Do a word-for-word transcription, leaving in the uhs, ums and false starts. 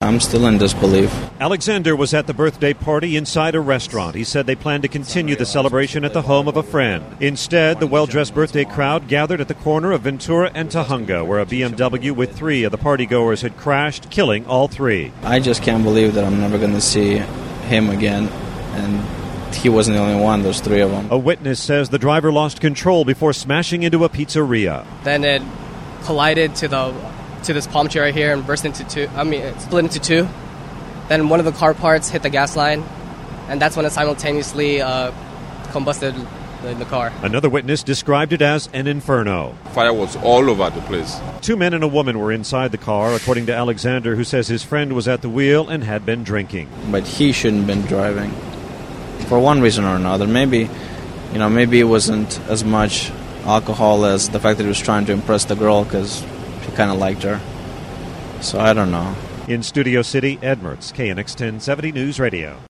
I'm still in disbelief. Alexander was at the birthday party inside a restaurant. He said they planned to continue the celebration at the home of a friend. Instead, the well-dressed birthday crowd gathered at the corner of Ventura and Tujunga, where a B M W with three of the partygoers had crashed, killing all three. I just can't believe that I'm never going to see him again, and he wasn't the only one, there's three of them. A witness says the driver lost control before smashing into a pizzeria. Then it collided to the to this palm tree right here and burst into two. I mean, it split into two. Then one of the car parts hit the gas line, and that's when it simultaneously uh, combusted the, the car. Another witness described it as an inferno. Fire was all over the place. Two men and a woman were inside the car, according to Alexander, who says his friend was at the wheel and had been drinking. But he shouldn't have been driving, for one reason or another. Maybe, you know, maybe it wasn't as much alcohol as the fact that he was trying to impress the girl because he kind of liked her. So I don't know. In Studio City, Ed Mertz, K N X ten seventy News Radio.